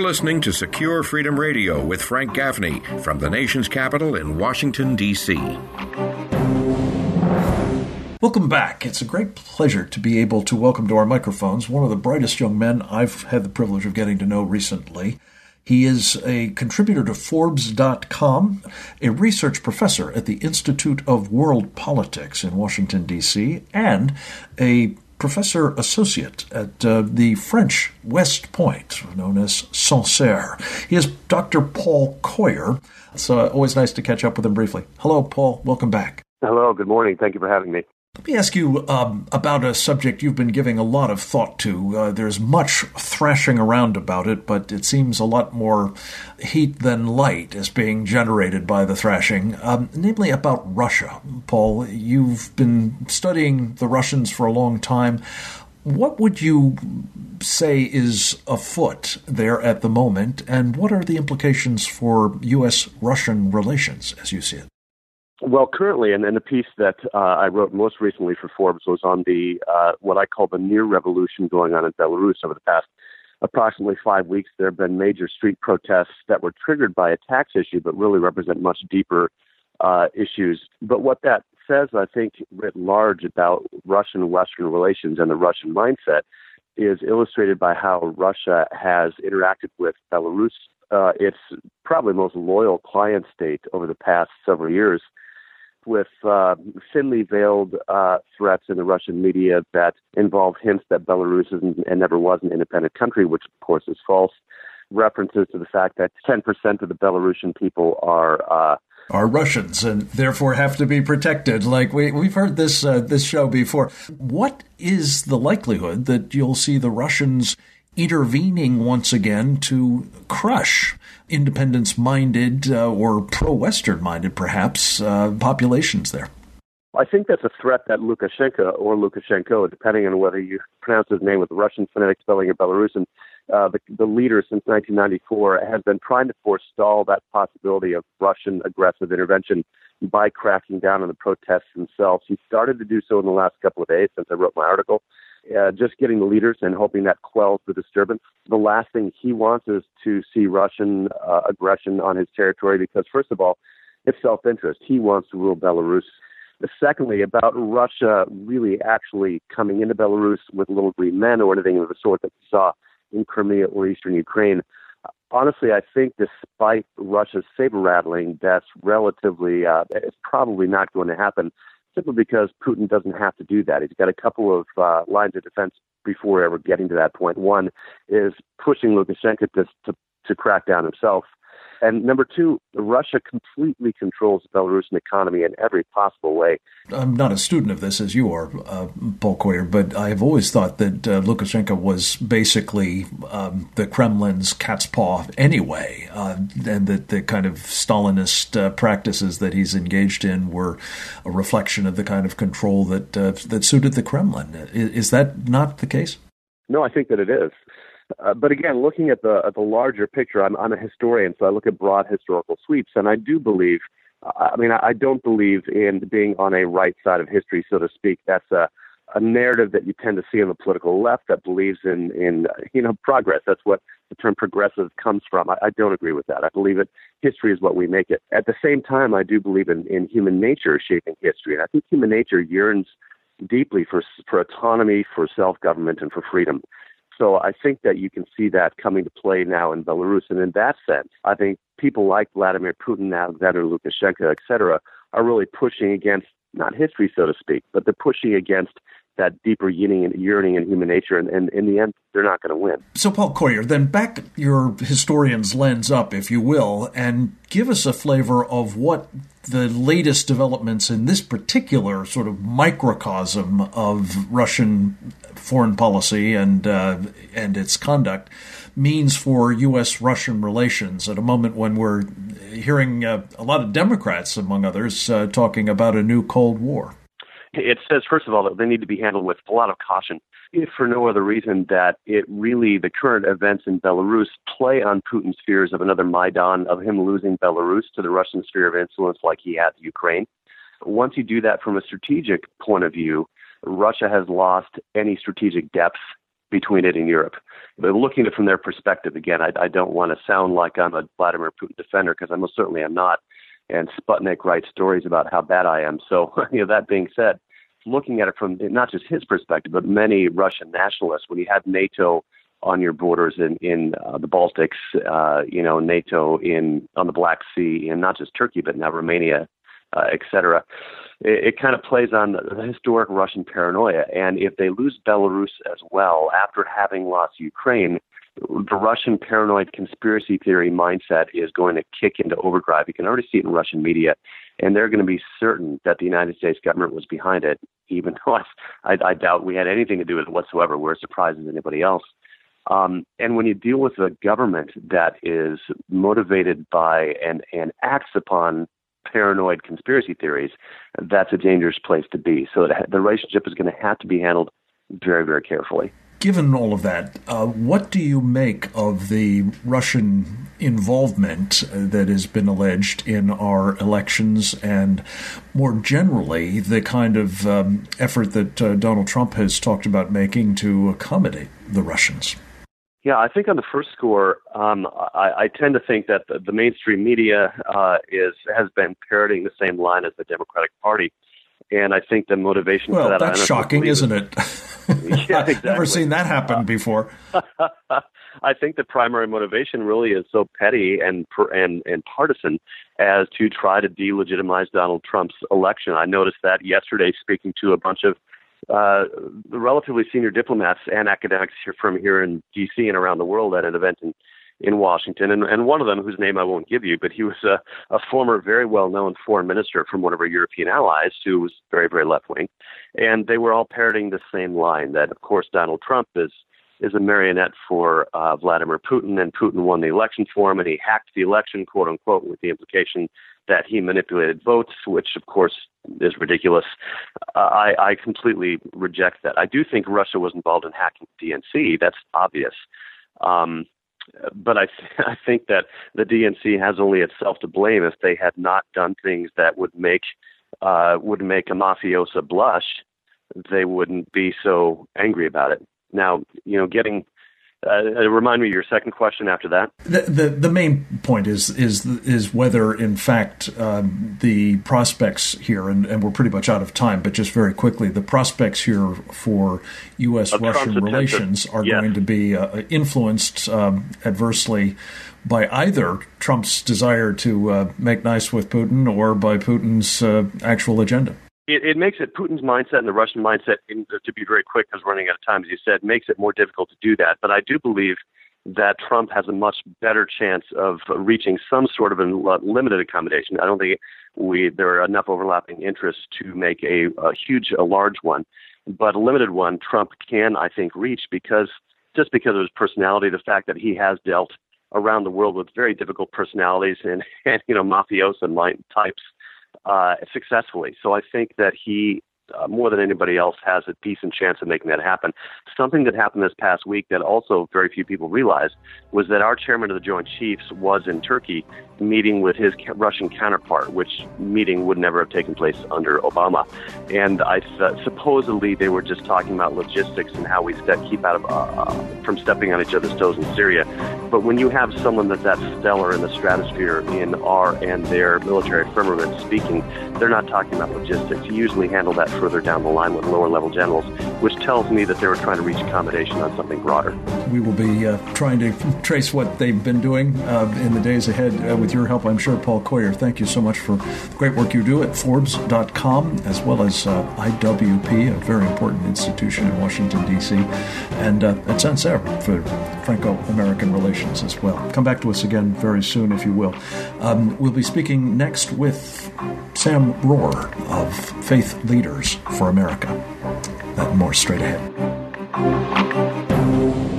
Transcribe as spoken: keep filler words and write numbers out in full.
listening to Secure Freedom Radio with Frank Gaffney from the nation's capital in Washington, D C Welcome back. It's a great pleasure to be able to welcome to our microphones one of the brightest young men I've had the privilege of getting to know recently. He is a contributor to Forbes dot com, a research professor at the Institute of World Politics in Washington, D C, and a professor associate at uh, the French West Point, known as Sancerre. He is Doctor Paul Coyer. It's uh, always nice to catch up with him briefly. Hello, Paul. Welcome back. Hello. Good morning. Thank you for having me. Let me ask you um, about a subject you've been giving a lot of thought to. Uh, there's much thrashing around about it, but it seems a lot more heat than light is being generated by the thrashing, um, namely about Russia. Paul, you've been studying the Russians for a long time. What would you say is afoot there at the moment, and what are the implications for U S Russian relations as you see it? Well, currently, and, and the piece that uh, I wrote most recently for Forbes was on the uh, what I call the near revolution going on in Belarus over the past approximately five weeks. There have been major street protests that were triggered by a tax issue, but really represent much deeper uh, issues. But what that says, I think, writ large about Russian-Western relations and the Russian mindset is illustrated by how Russia has interacted with Belarus, uh, its probably most loyal client state over the past several years, with uh, thinly veiled uh, threats in the Russian media that involve hints that Belarus isn't and never was an independent country, which of course is false. References to the fact that ten percent of the Belarusian people are uh, are Russians and therefore have to be protected. Like we we've heard this uh, this show before. What is the likelihood that you'll see the Russians intervening once again to crush independence-minded uh, or pro-Western-minded, perhaps, uh, populations there? I think that's a threat that Lukashenko, or Lukashenko, depending on whether you pronounce his name with the Russian phonetic spelling or Belarusian, uh, the, the leader since nineteen ninety-four has been trying to forestall that possibility of Russian aggressive intervention by cracking down on the protests themselves. He started to do so in the last couple of days since I wrote my article. Uh, just getting the leaders and hoping that quells the disturbance. The last thing he wants is to see Russian uh, aggression on his territory because, first of all, it's self-interest. He wants to rule Belarus. Secondly, about Russia really actually coming into Belarus with little green men or anything of the sort that we saw in Crimea or eastern Ukraine. Honestly, I think despite Russia's saber-rattling, that's relatively, uh, it's probably not going to happen, simply because Putin doesn't have to do that. He's got a couple of uh, lines of defense before ever getting to that point. One is pushing Lukashenko to, to, to crack down himself. And number two, Russia completely controls the Belarusian economy in every possible way. I'm not a student of this as you are, uh, Paul Coyer, but I have always thought that uh, Lukashenko was basically um, the Kremlin's cat's paw anyway, uh, and that the kind of Stalinist uh, practices that he's engaged in were a reflection of the kind of control that uh, that suited the Kremlin. Is, is that not the case? No, I think that it is. Uh, but again, looking at the at the larger picture, I'm, I'm a historian, so I look at broad historical sweeps, and I do believe, I mean, I don't believe in being on a right side of history, so to speak. That's a, a narrative that you tend to see on the political left that believes in, in you know, progress. That's what the term progressive comes from. I, I don't agree with that. I believe that history is what we make it. At the same time, I do believe in, in human nature shaping history, and I think human nature yearns deeply for for autonomy, for self-government, and for freedom. So I think that you can see that coming to play now in Belarus. And in that sense, I think people like Vladimir Putin, Alexander Lukashenko, et cetera, are really pushing against, not history, so to speak, but they're pushing against that deeper yearning and yearning in human nature. And, and in the end, they're not going to win. So, Paul Coyer, then back your historian's lens up, if you will, and give us a flavor of what the latest developments in this particular sort of microcosm of Russian foreign policy and uh, and its conduct means for U S Russian relations at a moment when we're hearing uh, a lot of Democrats, among others, uh, talking about a new Cold War. It says, first of all, that they need to be handled with a lot of caution, if for no other reason that it really, the current events in Belarus play on Putin's fears of another Maidan, of him losing Belarus to the Russian sphere of influence like he had Ukraine. Once you do that from a strategic point of view, Russia has lost any strategic depth between it and Europe. But looking at it from their perspective, again, I, I don't want to sound like I'm a Vladimir Putin defender, because I most certainly am not. And Sputnik writes stories about how bad I am. So, you know, that being said, looking at it from not just his perspective, but many Russian nationalists, when you had NATO on your borders in, in uh, the Baltics, uh, you know, NATO in on the Black Sea, and not just Turkey, but now Romania, uh, et cetera, it, it kind of plays on the historic Russian paranoia. And if they lose Belarus as well, after having lost Ukraine, the Russian paranoid conspiracy theory mindset is going to kick into overdrive. You can already see it in Russian media, and they're going to be certain that the United States government was behind it, even though I, I doubt we had anything to do with it whatsoever. We're as surprised as anybody else. Um, and when you deal with a government that is motivated by and, and acts upon paranoid conspiracy theories, that's a dangerous place to be. So the relationship is going to have to be handled very, very carefully. Given all of that, uh, what do you make of the Russian involvement that has been alleged in our elections, and more generally the kind of um, effort that uh, Donald Trump has talked about making to accommodate the Russians? Yeah, I think on the first score, um, I, I tend to think that the, the mainstream media uh, is has been parroting the same line as the Democratic Party. And I think the motivation well, for that... Well, that's shocking, isn't it? Yeah, exactly. I've never seen that happen before. I think the primary motivation really is so petty and and and partisan as to try to delegitimize Donald Trump's election. I noticed that yesterday speaking to a bunch of uh, relatively senior diplomats and academics here from here in D C and around the world at an event in in Washington, and, and one of them, whose name I won't give you, but he was a, a former very well-known foreign minister from one of our European allies who was very, very left-wing, and they were all parroting the same line, that, of course, Donald Trump is is a marionette for uh, Vladimir Putin, and Putin won the election for him, and he hacked the election, quote-unquote, with the implication that he manipulated votes, which, of course, is ridiculous. Uh, I, I completely reject that. I do think Russia was involved in hacking the D N C. That's obvious. Um, But I, th- I think that the D N C has only itself to blame if they had not done things that would make uh, would make a mafiosa blush. They wouldn't be so angry about it. Now, you know, getting uh, remind me of your second question after that. The the, the main point is is is whether, in fact, um, the prospects here, and, and we're pretty much out of time, but just very quickly, the prospects here for U S Russian relations are yes. going to be uh, influenced um, adversely by either Trump's desire to uh, make nice with Putin or by Putin's uh, actual agenda. It, it makes it Putin's mindset and the Russian mindset, in, to be very quick, because we're running out of time, as you said, makes it more difficult to do that. But I do believe that Trump has a much better chance of reaching some sort of a limited accommodation. I don't think we there are enough overlapping interests to make a, a huge, a large one. But a limited one, Trump can, I think, reach because just because of his personality, the fact that he has dealt around the world with very difficult personalities and, and you know, mafioso and types uh, successfully. So I think that he, uh, more than anybody else, has a decent chance of making that happen. Something that happened this past week that also very few people realized was that our chairman of the Joint Chiefs was in Turkey meeting with his Russian counterpart, which meeting would never have taken place under Obama. And I th- supposedly they were just talking about logistics and how we step, keep out of uh, from stepping on each other's toes in Syria. But when you have someone that's that stellar in the stratosphere in our and their military firmament speaking, they're not talking about logistics. You usually handle that further down the line with lower-level generals, which tells me that they were trying to reach accommodation on something broader. We will be uh, trying to trace what they've been doing uh, in the days ahead uh, with your help, I'm sure. Paul Coyer, thank you so much for the great work you do at Forbes dot com, as well as uh, I W P, a very important institution in Washington, D C, and uh, at Sancerre for Franco-American relations as well. Come back to us again very soon, if you will. Um, we'll be speaking next with Sam Rohrer of Faith Leaders for America. That and more straight ahead.